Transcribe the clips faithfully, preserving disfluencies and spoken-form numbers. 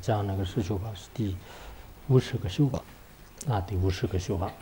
讲那个十修法是第五十个修法啊，第五十个修法。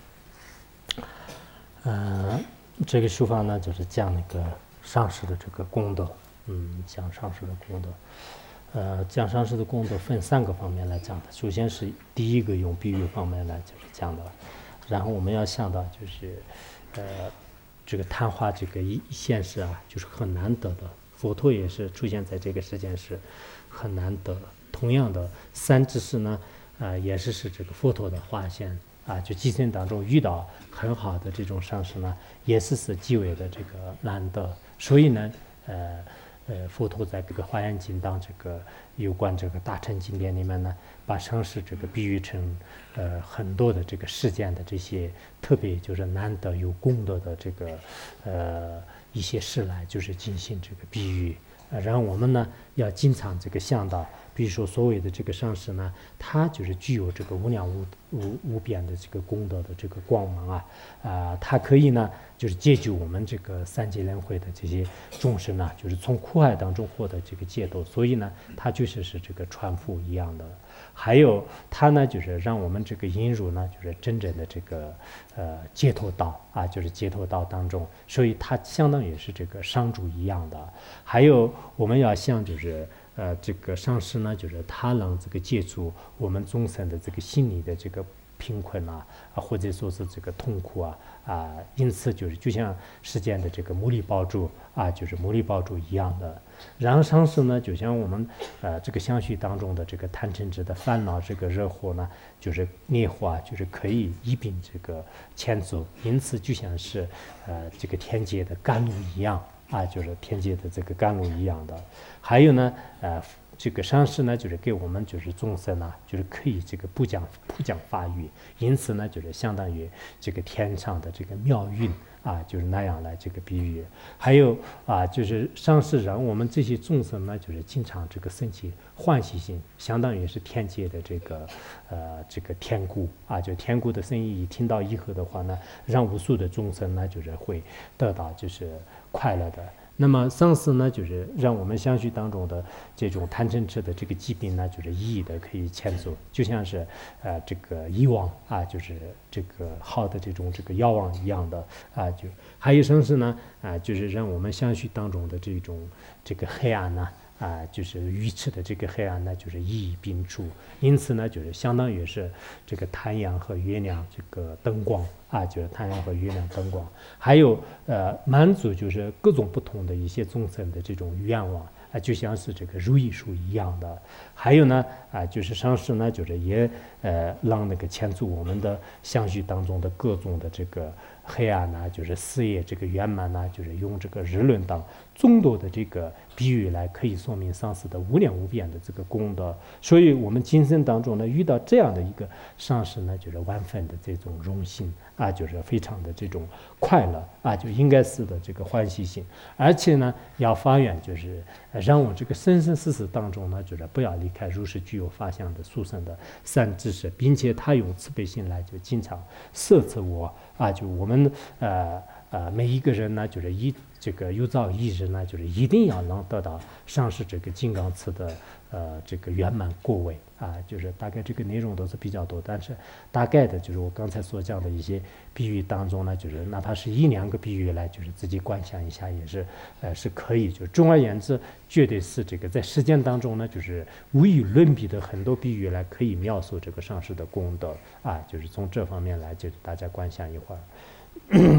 嗯、呃，这个修法呢，就是讲那个上师的这个功德，嗯，讲上师的功德。呃，讲上师的功德分三个方面来讲的。首先是第一个用比喻方面来就是讲的，然后我们要想到就是，呃，这个昙花这个一现世啊，就是很难得的。佛陀也是出现在这个世间是很难得。同样的，三智士呢，啊、呃，也是是这个佛陀的化现啊，就今生当中遇到很好的这种上师呢，也是是极为的这个难得。所以呢，呃。呃，佛陀在这个《华严经》当这个有关这个大乘经典里面呢，把上师这个比喻成呃很多的这个世间的这些特别就是难得有功德的这个呃一些事来，就是进行这个比喻。呃，然后我们呢要经常这个想到，比如说所谓的这个上师呢，他就是具有这个无量无无无边的这个功德的这个光芒啊，啊、呃，他可以呢就是解救我们这个三界轮回的这些众生呢，就是从苦海当中获得这个解脱，所以呢，他就是是这个传福一样的。还有他呢，就是让我们这个引入呢，就是真正的这个呃解脱道啊，就是解脱道当中，所以他相当于是这个商主一样的。还有我们要想就是呃这个上师呢，就是他能这个解除我们众生的这个心理的这个贫困啊，啊或者说是这个痛苦啊啊，因此就是就像世间的这个牟利宝珠啊，就是牟利宝珠一样的。然后上师呢，就像我们呃这个相续当中的这个贪嗔痴的烦恼这个热火呢，就是烈火啊，就是可以一并这个牵走，因此就像是呃这个天界的甘露一样啊，就是天界的这个甘露一样的。还有呢，呃。这个上师呢，就是给我们就是众生呢，就是可以这个不讲不讲法语，因此呢，就是相当于这个天上的这个妙运啊，就是那样来这个比喻。还有啊，就是上师让我们这些众生呢，就是经常这个升起欢喜心，相当于是天界的这个呃这个天鼓啊，就天鼓的声音一听到以后的话呢，让无数的众生呢，就是会得到就是快乐的。那么上师呢，就是让我们相续当中的这种贪嗔痴的这个疾病呢，就是一一的可以牵走，就像是呃这个医王啊，就是这个好的这种这个药王一样的啊，就还有上师呢啊，就是让我们相续当中的这种这个黑暗呢。啊，就是愚痴的这个黑暗呢，就是一一并除，因此呢，就是相当于是这个太阳和月亮这个灯光啊，就是太阳和月亮灯光，还有呃满足就是各种不同的一些众生的这种愿望啊，就像是这个如意树一样的。还有呢啊，就是上师呢，就是也呃让那个牵住我们的相续当中的各种的这个黑暗呢，就是事业这个圆满呢，就是用这个日轮当众多的这个比喻来可以说明上师的无量无边的这个功德。所以我们今生当中呢，遇到这样的一个上师呢，就是万分的这种荣幸啊，就是非常的这种快乐啊，就应该是的这个欢喜心。而且呢，要发愿就是让我这个生生世世当中呢，就是不要离开如是具有法相的殊胜的善知识，并且他用慈悲心来就经常摄持我啊，就我们呃呃每一个人呢，就是一这个有朝一日呢，就是一定要能得到上师这个金刚持的呃这个圆满过位啊，就是大概这个内容都是比较多，但是大概的就是我刚才所讲的一些比喻当中呢，就是哪怕是一两个比喻来，就是自己观想一下也是呃是可以，就总而言之，绝对是这个在实践当中呢，就是无与伦比的很多比喻来可以描述这个上师的功德啊，就是从这方面来，就是大家观想一会儿。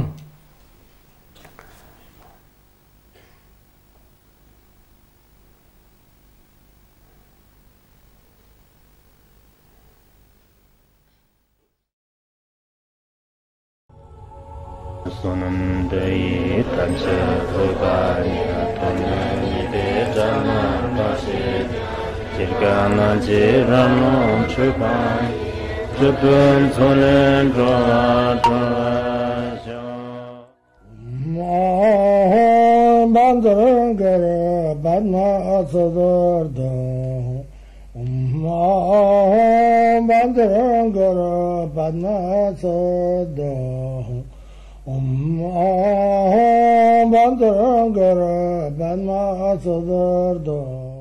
Sonam dei tanche toganya tonne de jana pase jirgana jirano chupai jupun sonen droa droa ma bandar gara badna asadar da ma bandar gara badna asadar Om Bandar Gara Banma Sadar Da